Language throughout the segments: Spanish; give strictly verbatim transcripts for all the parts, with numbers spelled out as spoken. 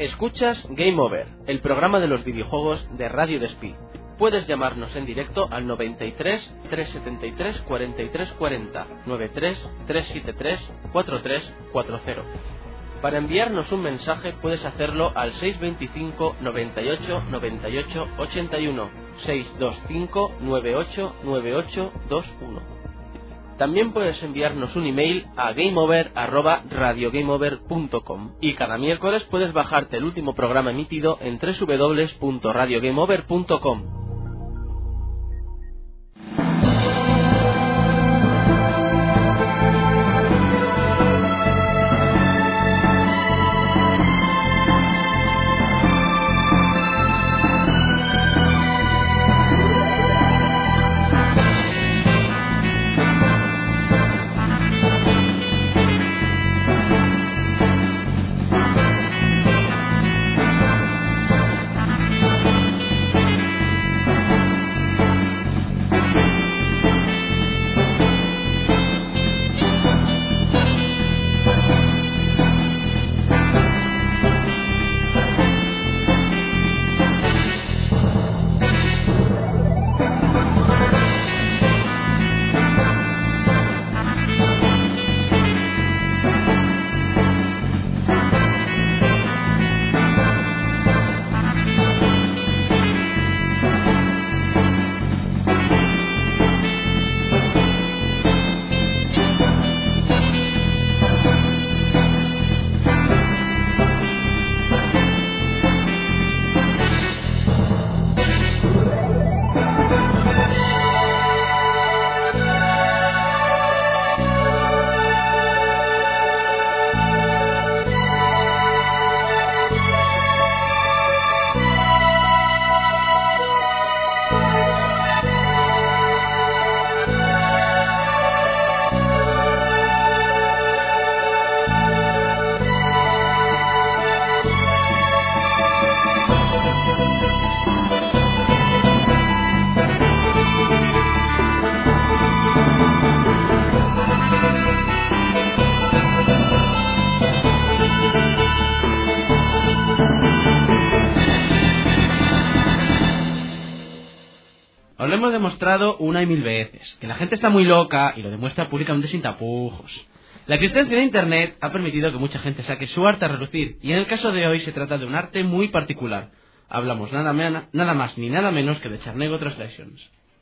Escuchas Game Over, el programa de los videojuegos de Radio Despí. Puedes llamarnos en directo al noventa y tres, trescientos setenta y tres, cuarenta y tres cuarenta, noventa y tres, trescientos setenta y tres, cuarenta y tres cuarenta. Para enviarnos un mensaje puedes hacerlo al seiscientos veinticinco, noventa y ocho, noventa y ocho, ochenta y uno, seiscientos veinticinco, noventa y ocho, noventa y ocho, veintiuno. También puedes enviarnos un email a gameover arroba radiogameover punto com y cada miércoles puedes bajarte el último programa emitido en doble u doble u doble u punto radiogameover punto com. Os lo hemos demostrado una y mil veces, que la gente está muy loca y lo demuestra públicamente sin tapujos. La existencia de Internet ha permitido que mucha gente saque su arte a relucir, y en el caso de hoy se trata de un arte muy particular. Hablamos nada, mena, nada más ni nada menos que de Charnego Translations.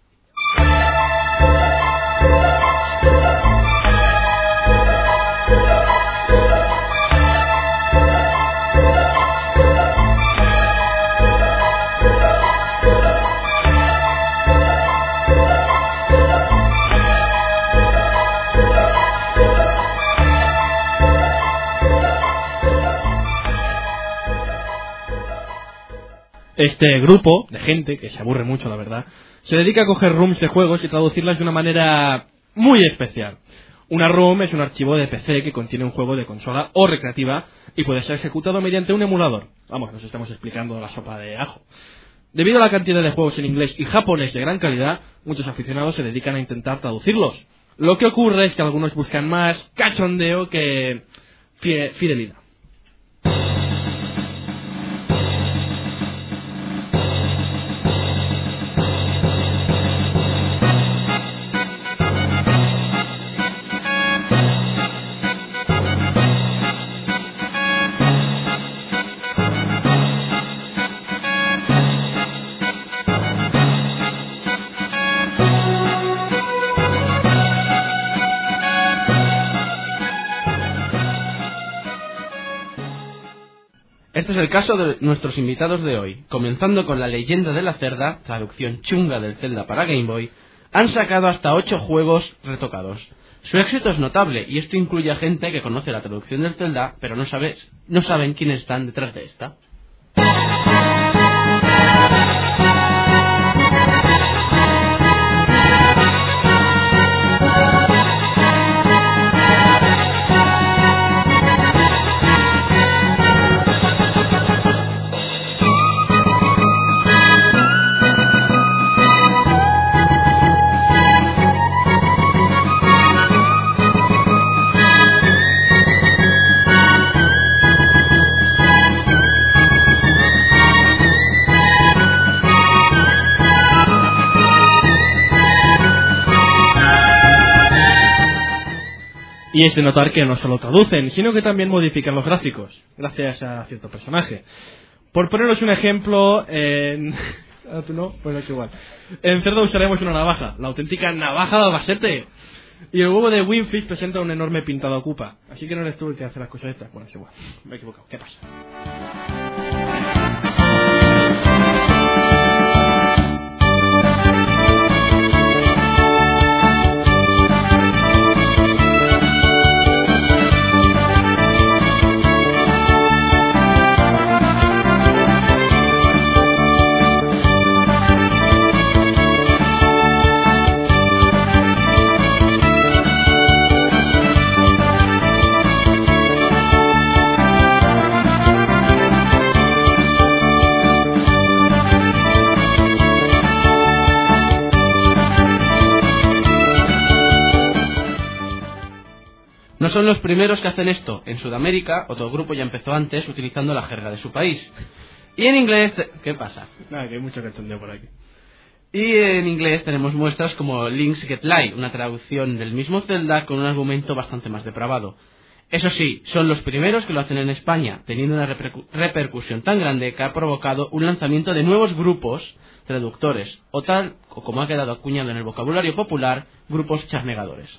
Este grupo de gente, que se aburre mucho la verdad, se dedica a coger rooms de juegos y traducirlas de una manera muy especial. Una ROM es un archivo de P C que contiene un juego de consola o recreativa y puede ser ejecutado mediante un emulador. Vamos, nos estamos explicando la sopa de ajo. Debido a la cantidad de juegos en inglés y japonés de gran calidad, muchos aficionados se dedican a intentar traducirlos. Lo que ocurre es que algunos buscan más cachondeo que fidelidad. Este es el caso de nuestros invitados de hoy. Comenzando con La leyenda de la cerda, traducción chunga del Zelda para Game Boy, han sacado hasta ocho juegos retocados. Su éxito es notable y esto incluye a gente que conoce la traducción del Zelda, pero no, sabe, no saben quiénes están detrás de esta. Y es de notar que no solo traducen, sino que también modifican los gráficos, gracias a cierto personaje. Por poneros un ejemplo, en... ¿Ah, tú no? Pues es igual. En Cerdo usaremos una navaja, la auténtica navaja de Albacete. Y el huevo de Winfish presenta un enorme pintado ocupa. Así que no eres tú el que hace las cosas estas. Bueno, es igual. Me he equivocado. ¿Qué pasa? No son los primeros que hacen esto. En Sudamérica, otro grupo ya empezó antes utilizando la jerga de su país. Y en inglés... ¿Qué pasa? Nada, que hay mucho cachondeo por aquí. Y en inglés tenemos muestras como Link's Get Light, una traducción del mismo Zelda con un argumento bastante más depravado. Eso sí, son los primeros que lo hacen en España, teniendo una repercu- repercusión tan grande que ha provocado un lanzamiento de nuevos grupos traductores, o tal, o como ha quedado acuñado en el vocabulario popular, grupos charnegadores.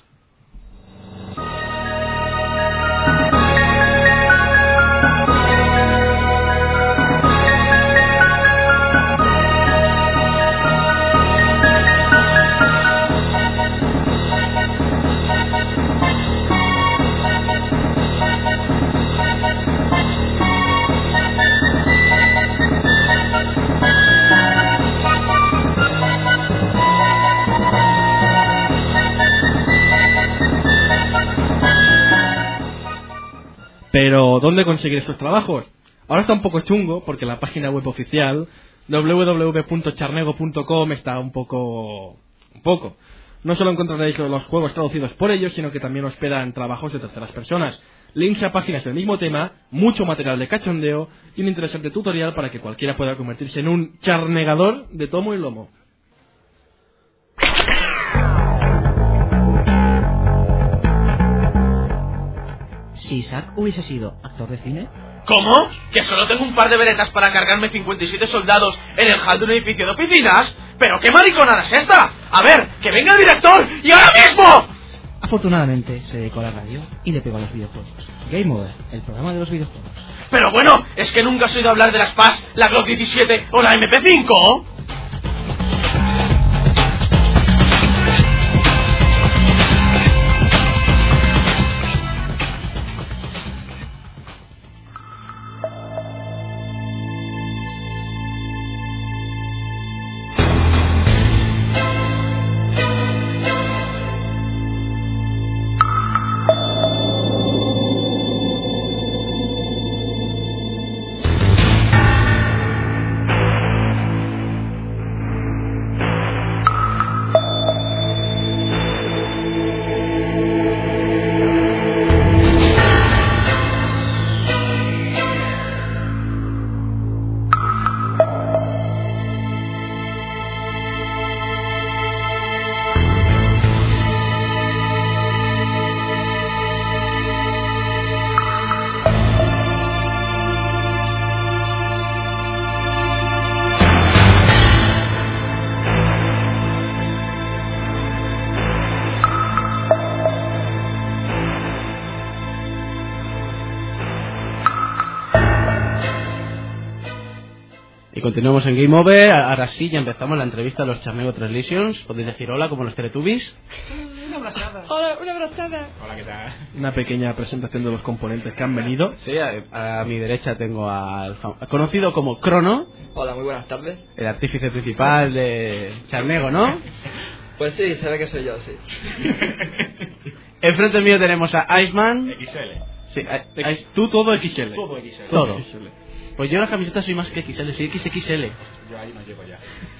Pero, ¿dónde conseguir estos trabajos? Ahora está un poco chungo, porque la página web oficial, doble u doble u doble u punto charnego punto com, está un poco... un poco. No solo encontraréis los juegos traducidos por ellos, sino que también hospedan trabajos de terceras personas, links a páginas del mismo tema, mucho material de cachondeo y un interesante tutorial para que cualquiera pueda convertirse en un charnegador de tomo y lomo. Si Isaac hubiese sido actor de cine... ¿Cómo? ¿Que solo tengo un par de veretas para cargarme cincuenta y siete soldados en el hall de un edificio de oficinas? ¿Pero qué mariconada es esta? A ver, que venga el director y ahora mismo. Afortunadamente se dedicó a la radio y le pegó a los videojuegos. Game Over, el programa de los videojuegos. Pero bueno, ¿es que nunca has oído hablar de las P A S, la Glock diecisiete o la M P cinco? Y continuamos en Game Over. Ahora sí, ya empezamos la entrevista a los Charnego Translations. ¿Podéis decir hola como los Teletubbies? Una abrazada. Hola, una abrazada. Hola, ¿qué tal? Una pequeña presentación de los componentes que han venido. Sí, a, a mi derecha tengo al fam- conocido como Crono, Hola, muy buenas tardes. el artífice principal de Charnego, ¿no? Pues sí, se ve que soy yo, sí. Enfrente mío tenemos a Iceman. X L. Sí, a- Ice- Tú todo X L. Todo X L. Todo. X L. Pues yo en la camiseta soy más que X L, soy X X L. Yo ahí no llego ya.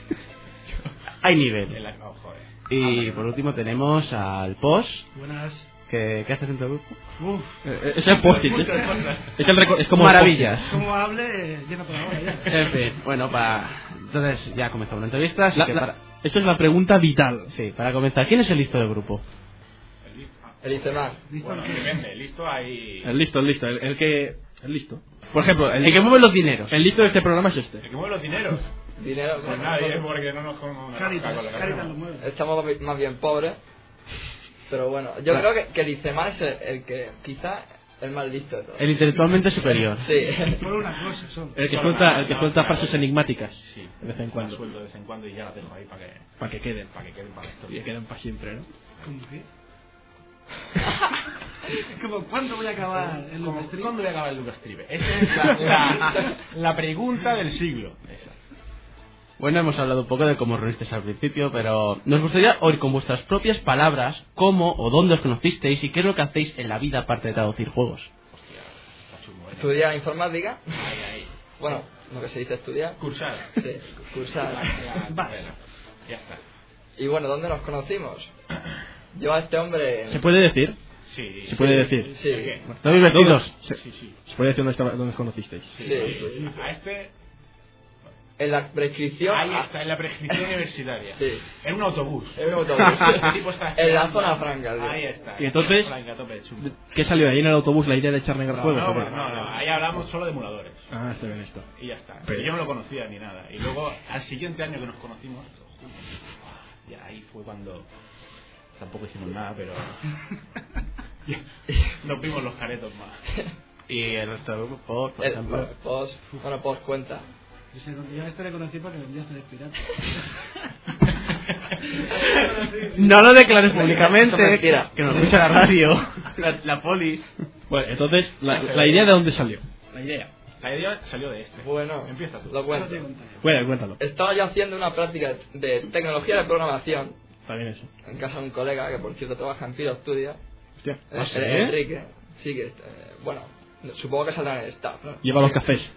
Hay En nivel. la... oh, joder. Y por último tenemos al Posh. Buenas. ¿Qué, ¿Qué haces en tu grupo? Uf. Eh, Es el post-it. Muchas Es, cosas. es el reco- es como Maravillas. Como hable, lleno toda hora ya. En fin, bueno, para... Entonces ya comenzamos la entrevista, así La- que la- para... Esto es la pregunta vital. Sí, para comenzar, ¿quién es el listo del grupo? El listo. Ah, El Iceman. Bueno, depende, listo hay... El listo, el listo, el, el que... El listo. Por ejemplo, el, El que mueve los dineros. el listo de este programa es este. El que mueve los dineros. Dinero. Pues nadie, porque no nos con Caritas, con la Caritas cabeza. lo mueve. Estamos más bien pobres. Pero bueno, yo Bueno. creo que, que el Iceman es el, el que quizá el más listo de todos. El intelectualmente superior. Sí. Solo una cosa, solo. El que Solo suelta, nada, el que no, suelta claro. frases enigmáticas. Sí, De vez en cuando. las suelto de vez en cuando y ya las dejo ahí para que, Para que queden. para que queden para la Y historia. que queden para siempre, ¿no? ¿Cómo qué? Como, ¿cuándo voy a acabar el ¿Cómo- Lucas ¿Cuándo voy a acabar el Lucas Tribe? Esa es la, la, la pregunta del siglo. Esa. Bueno, hemos hablado un poco de cos reunisteis al principio, pero nos gustaría oír con vuestras propias palabras cómo o dónde os conocisteis y qué es lo que hacéis en la vida aparte de traducir juegos. Está chungo, ¿eh? Estudiar informática. Ahí, ahí. Bueno, lo que se dice estudiar. Cursar. Sí, cursar. La- Vas. bueno, ya está. Y bueno, ¿dónde nos conocimos? Yo a este hombre... ¿Se puede decir? Sí. ¿Se puede decir? Sí, ¿De qué? ¿No habéis vestidos? Se, Sí, sí. se puede decir dónde, estaba- dónde os conocisteis. sí, sí. A este, En la prescripción... ahí está, en la prescripción universitaria. Sí. En un autobús. En un autobús. Este tipo está En la esperando. zona franca, tío. Ahí está. Y entonces- Franca, tope de chungo. ¿Qué salió de ahí en el autobús la idea de echar negar No, juegos? no, o qué? no, no, ahí hablamos solo de emuladores. Ah, está bien esto. Y ya está. Pero- Pero yo no lo conocía ni nada. Y luego, al siguiente año que nos conocimos, ya ahí fue cuando tampoco hicimos nada, pero ya, nos vimos los caretos más. Y el resto del grupo, por, por El, ejemplo. post, bueno, post cuenta. Yo sé, yo a este le conocí porque vendía a pirata. No lo declares Eso es públicamente, mentira. que nos escucha la radio, la, la poli. Bueno, entonces, la, la idea de dónde salió. La idea. La idea salió de este. Bueno, Empieza tú. lo cuento. Bueno, cuéntalo. Estaba yo haciendo una práctica de tecnología de programación Está bien eso. en casa de un colega que por cierto trabaja en Piro Studio, Hostia. eh, ¿Ah, sí? Enrique. Sí que, eh, bueno, supongo que saldrá en el staff, ¿no? Lleva los cafés.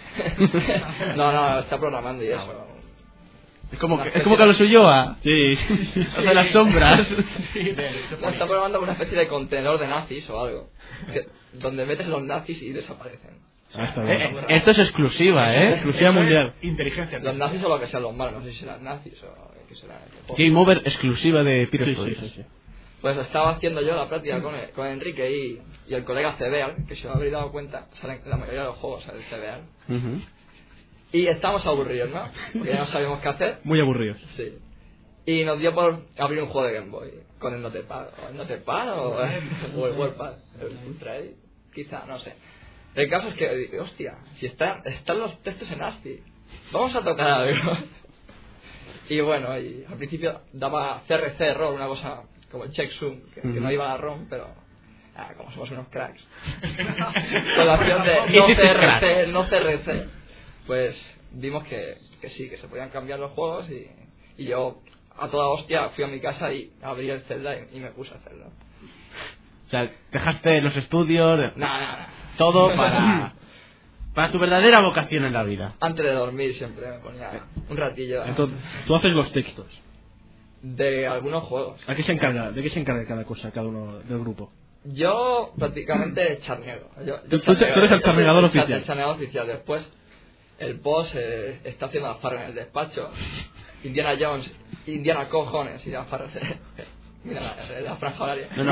no, no, está programando y eso. Es como que, es como Carlos Ulloa. Sí. Hace las sombras. Sí, de- de- No, está programando una especie de contenedor de nazis o algo, que- donde metes los nazis y desaparecen. Ah, está Eh, bien. eh, esto es exclusiva, ¿eh? Exclusiva mundial. Inteligencia Los artificial. nazis o lo que sean los malos, no sé si serán nazis o qué serán. Game Over exclusiva de Piro Sí, sí, Studios. sí, sí. Pues estaba haciendo yo la práctica con, el- con Enrique y, y el colega Cebeal, que si os habréis dado cuenta, salen la mayoría de los juegos sale Cebeal. Ujú. Y estábamos aburridos, ¿no? Porque ya no sabíamos qué hacer. Muy aburridos. Sí. Y nos dio por abrir un juego de Game Boy con el Notepad. ¿O el Notepad o, o el WordPad? El Ultra Edit, quizá, no sé. El caso es que dije, hostia, si están, están los textos en ASCII, vamos a tocar algo. Y bueno, y al principio daba C R C error, una cosa como el checksum, que, que no iba a la ROM, pero ah, como somos unos cracks. Con la opción de no Hiciste C R C, crack. no C R C, pues vimos que, que sí, que se podían cambiar los juegos y, y yo a toda hostia fui a mi casa y abrí el Zelda y, y me puse a hacerlo. O sea, dejaste los estudios, de- Nada, nada. todo para, para tu verdadera vocación en la vida. Antes de dormir siempre me ponía un ratillo Entonces, tú haces los textos. de algunos juegos. ¿A qué se encarga? ¿De qué se encarga cada cosa, cada uno del grupo? Yo prácticamente charnego. Yo, yo Tú- tú charnego. eres el Yo soy charnegador el cha- oficial. El charnegador oficial. Después, el boss eh, está haciendo las farras en el despacho. Indiana Jones, Indiana cojones y las farras. Mira la, la franja horaria. No, no,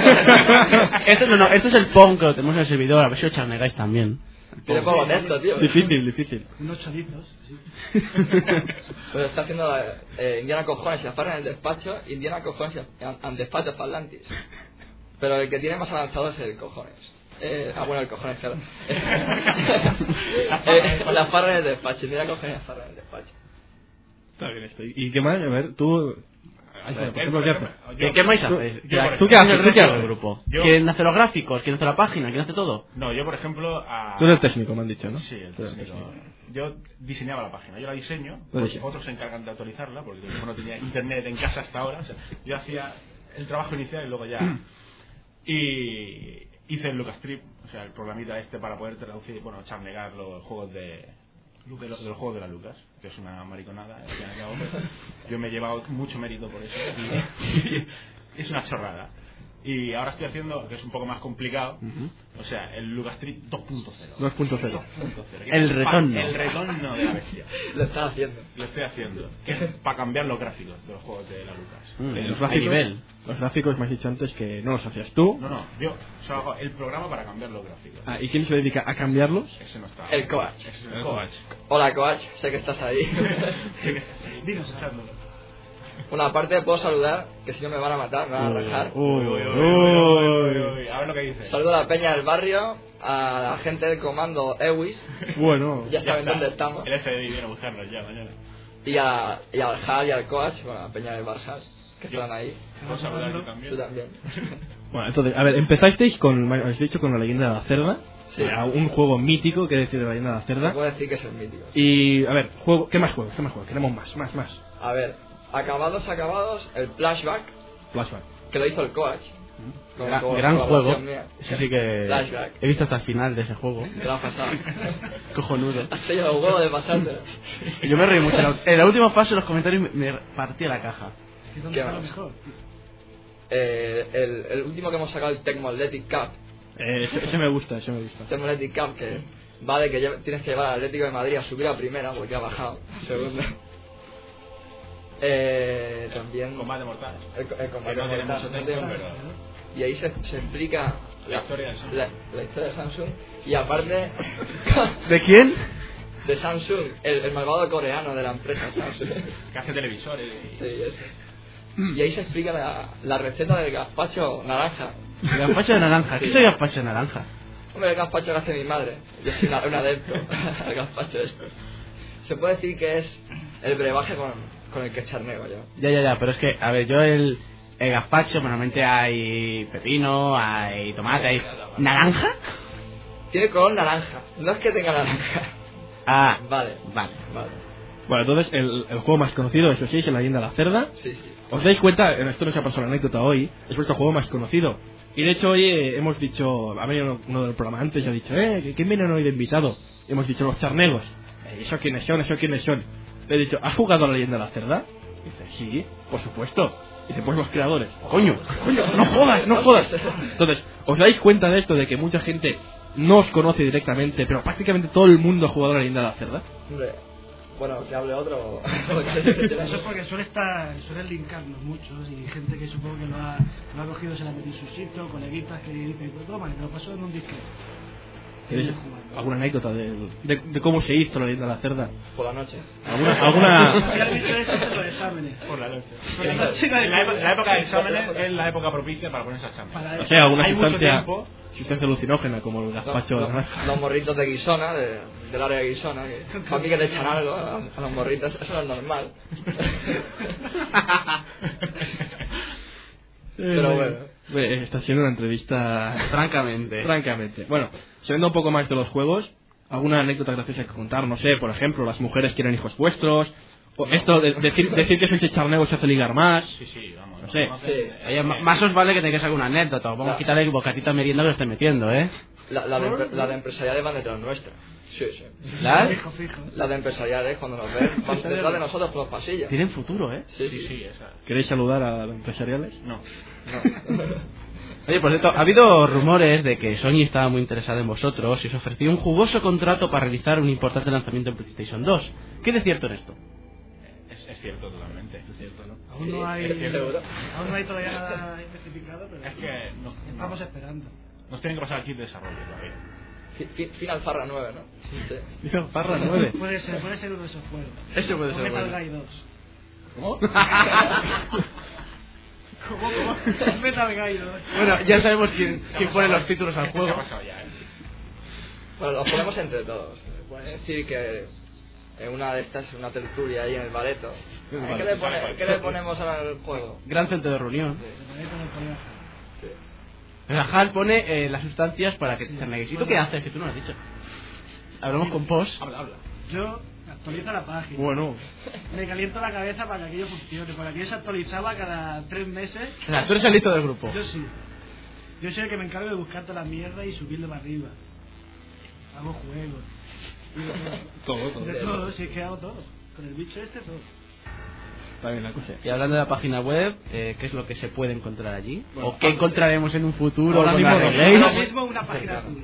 esto, no, no, esto es el Pong que lo tenemos en el servidor, a ver si lo charnegáis también. Tiene poco de esto, tío. Difícil, difícil. Unos chorizos, sí. Pues está haciendo eh, Indiana cojones y las farras en el despacho. Indiana cojones y and, and despacho of Atlantis. Pero el que tiene más avanzado es el cojones. Eh, ah, bueno, el cojones, claro. eh, las farras en el despacho. Indiana cojones y las farras en el despacho. Está bien esto. ¿Y qué más? A ver, tú... Ahí está, por ejemplo, ¿qué haces? ¿Qué, qué más Tú- haces? yo, por ¿Tú qué ¿Quién es haces? el ¿Tú resto qué del haces? grupo? Yo- ¿Quién hace los gráficos? ¿Quién hace la página? ¿Quién hace todo? No, yo por ejemplo... A... Tú eres el técnico, me han dicho, ¿no? Sí, el Tú eres técnico. Yo diseñaba la página, yo la diseño, Lo pues diseño. otros se encargan de actualizarla, porque yo no tenía internet en casa hasta ahora. O sea, yo hacía el trabajo inicial y luego ya... Y hice el Lucas Trip, o sea, el programita este para poder traducir, bueno, charnegar los juegos de... de los, de los juegos de la Lucas, que es una mariconada, al fin y al cabo. Yo me he llevado mucho mérito por eso. Y es una chorrada. Y ahora estoy haciendo, que es un poco más complicado, Uh-huh. o sea, el Lucas Street dos punto cero. dos punto cero. El retorno. El retorno de la bestia. Lo estás haciendo. Lo estoy haciendo. Que es para cambiar los gráficos de los juegos de la Lucas. Mm, Eh, Los hay gráficos, nivel. los gráficos me has dicho antes que no los hacías tú. No, no, yo o sea, hago el programa para cambiar los gráficos. Ah, ¿y quién se dedica a cambiarlos? Ese no está. El Coach. Ese es el Coach. Hola, Coach, sé que estás ahí. Dinos, echándolo. Una parte puedo saludar, que si no me van a matar, me van a rajar. Uy, Uy, uy, uy, uy, uy, uy. A ver lo que dice. Saludo a la peña del barrio, a la gente del comando Ewis, Bueno, ya Ya saben está. dónde estamos, El F B I viene a buscarnos ya mañana. y, a, y al Hal y al Coach, bueno, la peña del Barjas, que están ahí. ¿Puedo saludar yo también? Tú también. bueno, entonces, a ver, empezasteis con, me habéis dicho, con la leyenda de la cerda. Sí. Eh, un juego mítico, que decir de la leyenda de la Se cerda. puede decir que es el mítico. Y, a ver, juego, ¿qué más juegos? ¿Qué más juegos? Queremos más, más, más. A ver, acabados, acabados, el Flashback, Flashback. que lo hizo el Coach. con- Gran, con gran colaboración juego. mía. Ese sí que Flashback. he visto hasta el final de ese juego. Te lo has pasado. Cojonudo. Has tenido el huevo de pasártelo. Yo me reí mucho. En la- En la última fase los comentarios me, me partía la caja. ¿Qué más? Eh, el, el último que hemos sacado, el Tecmo Athletic Cup. Eh, ese, ese me gusta, ese me gusta. Tecmo Athletic Cup, que va de que lleve- tienes que llevar al Atlético de Madrid a subir a primera, porque ha bajado a segunda. Eh, también Combate mortal. el, el combate Que no tiene mortal, mucho no texto, tiene- pero- y ahí se, se explica La historia de Samsung. la, la historia de Samsung, y aparte ¿De quién? de Samsung, el, el malvado coreano de la empresa Samsung. Que hace televisores. y- Sí, ese. Y ahí se explica la, la receta del gazpacho naranja. Gazpacho de naranja. ¿Qué soy gazpacho de naranja? Hombre, el gazpacho que hace mi madre. Yo soy una- un adepto al gazpacho este. Se puede decir que es el brebaje con, con el que charneo yo. Ya, ya, ya. Pero es que, a ver, yo el, el gazpacho, normalmente hay pepino, hay tomate, hay... ¿Naranja? Tiene color naranja. No es que tenga naranja. Ah, Vale, vale. vale. Bueno, entonces, el, el juego más conocido, eso sí, es la leyenda de la cerda. Sí, sí. ¿Os dais cuenta? Esto no se ha pasado la anécdota hoy, es vuestro juego más conocido. Y de hecho hoy eh, hemos dicho, ha venido uno del programa antes y ha dicho, eh, ¿quién viene hoy de invitado? Y hemos dicho, los charnegos. Eh, ¿Eso quiénes son? ¿Eso quiénes son? Le he dicho, ¿has jugado a la leyenda de la cerda? Y dice, sí, por supuesto. Y dice, pues los creadores. Coño, coño, no jodas, no jodas. Entonces, ¿os dais cuenta de esto, de que mucha gente no os conoce directamente, pero prácticamente todo el mundo ha jugado a la leyenda de la cerda? Hombre, bueno, que hable otro. Eso es porque suele estar, suelen linkarnos muchos y gente que supongo que lo ha, lo ha cogido, se la ha metido en su sitio, coleguitas que dicen, pues toma, que te lo pasó en un disco. ¿Tienes alguna anécdota de, de, de cómo se hizo la leyenda de la cerda? Por la noche. ¿Alguna, alguna... Ya has dicho esto de los exámenes. Por la noche. Por la noche no hay La, época- la época de Para- exámenes es la época propicia para ponerse a examen. Para O sea, alguna Hay mucho sustancia, tiempo. sustancia alucinógena como el Los, gazpacho de los- naranja. los morritos de Guisona, de, del área de Guisona, que para mí que te echan algo a, a los morritos, eso no es normal. Pero bueno. Eh, Está siendo una entrevista Francamente. francamente. Bueno, sabiendo un poco más de los juegos, ¿alguna anécdota graciosa que contar? No sé, por ejemplo, las mujeres quieren hijos vuestros. O esto de decir, decir que sois de charnego se hace ligar más. Sí, sí, vamos. No sé. conoces, Sí. eh, Oye, ma- más os vale que tengáis alguna anécdota. Os vamos a La- quitar el bocatito merienda que lo estáis metiendo, ¿eh? La, la, de, empre- la de empresariales van detrás nuestra. Sí, sí. ¿Las? Fijo, fijo. La de empresariales, cuando nos ven, van detrás de nosotros por los pasillos. Tienen futuro, ¿eh? Sí, Sí, sí. sí, esa. ¿Queréis saludar a los empresariales? No. Oye, por cierto, ha habido rumores de que Sony estaba muy interesada en vosotros y os ofreció un jugoso contrato para realizar un importante lanzamiento en PlayStation dos. ¿Qué de cierto en esto? Es, es cierto totalmente. Es cierto, ¿no? Aún no hay, Sí, seguro. aún no hay todavía nada especificado, pero Es que no, estamos no. esperando. Nos tienen que pasar el kit de desarrollo todavía. Fi- fi- Final Farra nueve, ¿no? Sí. Dice Parra nueve. Puede ser, puede ser uno de esos juegos. Eso puede O ser Metal bueno. Gear dos. ¿Cómo? ¿Cómo, cómo? Metal Gear dos. Bueno, ya sabemos quién, quién pone los títulos al Es que se ha juego. pasado ya, ¿eh? Bueno, los ponemos entre todos. Puede decir que en una de estas, una tertulia ahí en el bareto. El ¿Qué, bareto. le pone- ¿Qué le ponemos al juego? Gran centro de reunión. Me meto en el colega. Sí. El Hal pone eh, las sustancias para que te charnegues. ¿Y tú qué haces? Que tú no lo has dicho. Hablamos con Pos. Habla, habla. Yo actualizo la página. Bueno, Me caliento la cabeza para que aquello funcione. Porque aquello se actualizaba cada tres meses. O sea, tú eres el listo del grupo. Yo sí. Yo soy el que me encargo de buscar toda la mierda y subirlo para arriba. Hago juegos. Y de todo. todo, todo. De todo, si es que hago todo. Con el bicho este, todo. También la cosa. Y hablando de la página web, eh, ¿qué es lo que se puede encontrar allí? Bueno, ¿O qué encontraremos en un futuro? ahora con mismo la no. Relay? Ahora mismo una página azul.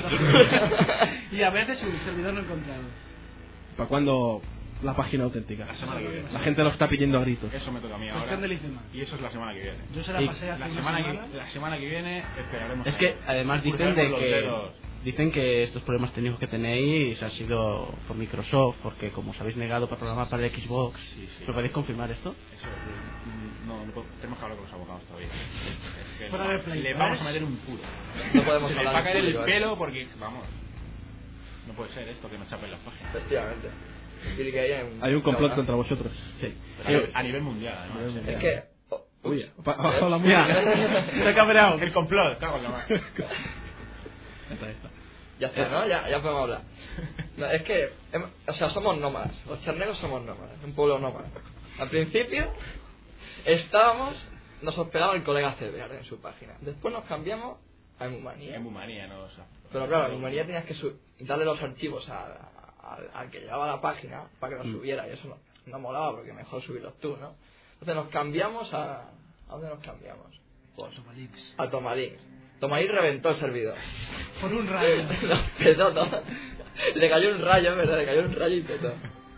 Y a veces un servidor no encontrado. ¿Para cuándo la página auténtica? La semana que viene. La gente lo está pidiendo a gritos. Eso me toca a mí ahora. Cuestión del IFEMA. Y eso es la semana que viene. Yo se la Y pasé hace La una semana, semana. que, la semana que viene esperaremos. Es a- que además dicen de cruzarnos los que dedos. dicen que estos problemas técnicos que tenéis han sido por Microsoft, porque como os habéis negado para programar para el Xbox, Sí, sí. ¿lo podéis confirmar esto? Eso, mm, no, no puedo- tenemos que hablar con los abogados todavía. Es que Fuera de Play le tres. vamos a meter un puro. No podemos Se le hablar va a en caer el público, ¿eh? pelo porque, vamos, no puede ser esto que nos chapen las páginas. Efectivamente. Tiene que hay, un, Hay un complot no, contra vosotros. Sí. A nivel, a nivel mundial, además. Es que. oh, Uy, ups. pa- bajo la Mira, música. se ha cabreado. El complot, cago en la mano. Está, está. Ya está, ¿no? Ya, ya podemos hablar. No, es que, hem- o sea, somos nómadas. Los charnegos somos nómadas. Un pueblo nómada. Al principio, estábamos, nos hospedaba el colega Cebear en su página. Después nos cambiamos a Emumanía. Es muy manía, ¿no? O sea, Pero claro, en Emumanía tenías que su- darle los archivos a- a- al, al que llevaba la página para que los subiera. Y eso no, no molaba porque mejor subirlos tú, ¿no? Entonces nos cambiamos a. ¿A dónde nos cambiamos? Pues, Tomalix. a Tomalix. Tomalix reventó el servidor. Por un rayo. Lo petó todo. Le cayó un rayo, ¿verdad? Le cayó un rayo y petó.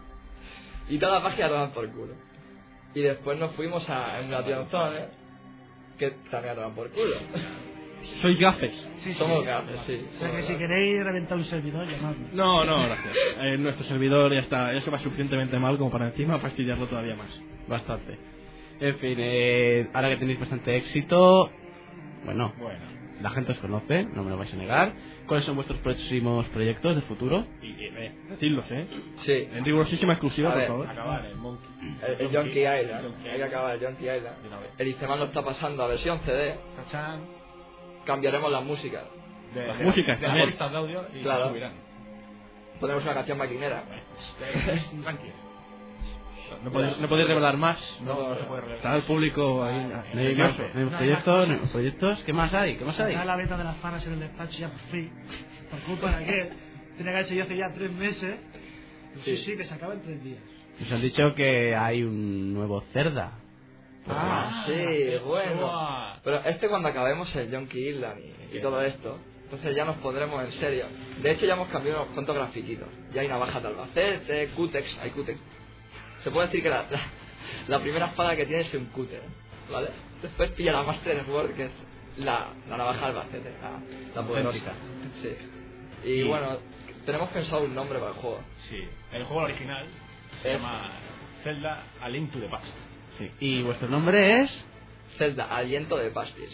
Y toda la página toman por culo. Y después nos fuimos a Emulation Zone, que también a tomar por culo. Sois gafes. Sí, sí. Somos gafes, sí. O sea que si queréis reventar un servidor, llamadme. No, no, gracias. Eh, nuestro servidor ya está, ya se va suficientemente mal como para encima fastidiarlo todavía más. Bastante. En fin, eh, ahora que tenéis bastante éxito, bueno, bueno. la gente os conoce, no me lo vais a negar. ¿Cuáles son vuestros próximos proyectos de futuro? Y, y eh, Decidlos, ¿eh? Sí. En rigurosísima exclusiva, A por ver, favor. acabar el Monkey. El, el Donkey Island. Donkey Hay que acabar el Donkey Island. De una vez. El Iceman lo está pasando a versión C D. Tachán. Cambiaremos las músicas. De, Las de músicas de las también. pistas de audio y Claro. las subirán. Ponemos una canción maquinera. Eh, Tranquilo. No podéis, no podéis revelar más. No, no se puede revelar. Está el público ahí. ¿No hay más, no hay más proyectos? ¿No hay más proyectos? ¿Qué más hay? ¿Qué más hay? Ya la venta de las fanas en el despacho ya por fin. Por culpa de que tenía que haber hecho yo hace ya tres meses. Sí, Sí. sí, que se acaba en tres días. Nos han dicho que hay un nuevo Cerda. Ah, sí, bueno. Buah. Pero este cuando acabemos el Donkey Island y, y todo esto, entonces ya nos pondremos en serio. De hecho ya hemos cambiado unos cuantos grafiquitos. Ya hay navajas de Albacete, cútex, hay cútex. Se puede decir que la, la, la primera espada que tiene es un cúter, ¿vale? Después pilla la Master Sword, que es la, la navaja de Albacete, la, la poderosa. Sí. Y, Y- bueno, tenemos pensado un nombre para el juego. Sí. El juego original se Es- llama Zelda A Link to the Past. Sí. ¿Y vuestro nombre es? Zelda, aliento de pastis.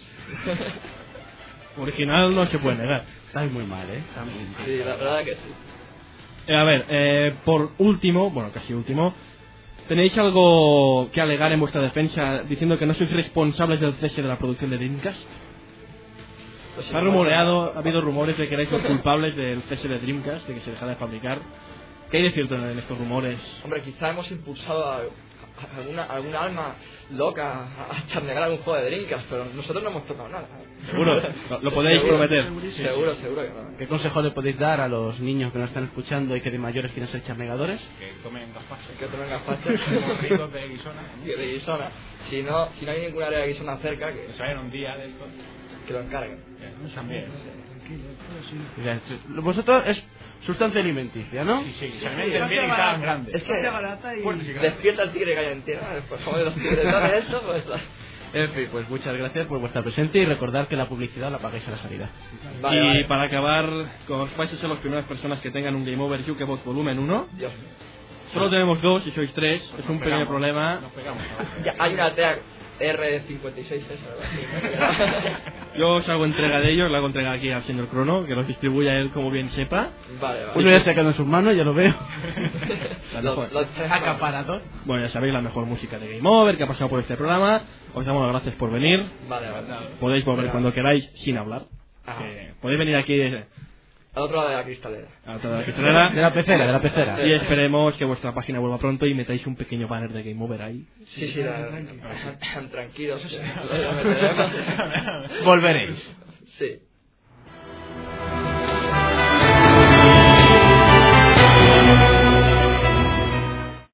Original no se puede negar. Estáis muy mal, ¿eh? Está muy mal. Sí, la verdad que sí. Eh, a ver, eh, por último, bueno, casi último, ¿tenéis algo que alegar en vuestra defensa diciendo que no sois responsables del cese de la producción de Dreamcast? Pues Se ha rumoreado, ha habido rumores de que erais los culpables del cese de Dreamcast, de que se dejara de fabricar. ¿Qué hay de cierto en estos rumores? Hombre, quizá hemos impulsado a, a alguna, alguna alma loca a, a charnegar algún juego de Dreamcast, pero nosotros no hemos tocado nada. Seguro, lo, lo podéis Seguro, prometer. Seguro, seguro que no. ¿Qué consejo le podéis dar a los niños que nos están escuchando y que de mayores quieren ser charnegadores? Que tomen gazpacho. Que tomen gazpacho. Morritos de guisona. Que de Guisona. Si no, si no hay ninguna área de Guisona cerca, Que que, se vayan un día de esto. que lo encarguen. Eh, También. Tranquilo, todo sí. O sea, vosotros es sustancia alimenticia, ¿no? Sí, sí. Sí, Se alimenten sí, bien y sí, sean sí. grandes. Es que Hostia barata y... Fuertes y grandes. despierta el tigre que hay en tierra, después como de los tigretones esto, pues... En fin, pues muchas gracias por vuestra presencia y recordar que la publicidad la pagáis a la salida. Vale, y vale. para acabar, como os vais a ser las primeras personas que tengan un Game Over Jukebox Volumen uno, Dios mío. solo tenemos dos y sois tres, Pues es un nos pequeño pegamos. problema. Nos pegamos. ¿no? Ya, hay una T E A R cincuenta y seis esa, ¿verdad? Yo os hago entrega de ellos, le hago entrega aquí al señor Crono, que los distribuya él como bien sepa. Vale, vale. Uno ya se ha quedado en sus manos, ya lo veo. La Los- mejor. los tres- Acaparador. Bueno, ya sabéis la mejor música de Game Over que ha pasado por este programa. Os damos las gracias por venir. Vale, vale. Podéis volver cuando queráis sin hablar. Ah. Que podéis venir aquí eh, Al otro lado de la cristalera. a toda la pistolera. De la pecera, de la pecera. Y esperemos que vuestra página vuelva pronto y metáis un pequeño banner de Game Over ahí. Sí, sí, la- tranquilos. que lo meteremos. Volveréis. Sí.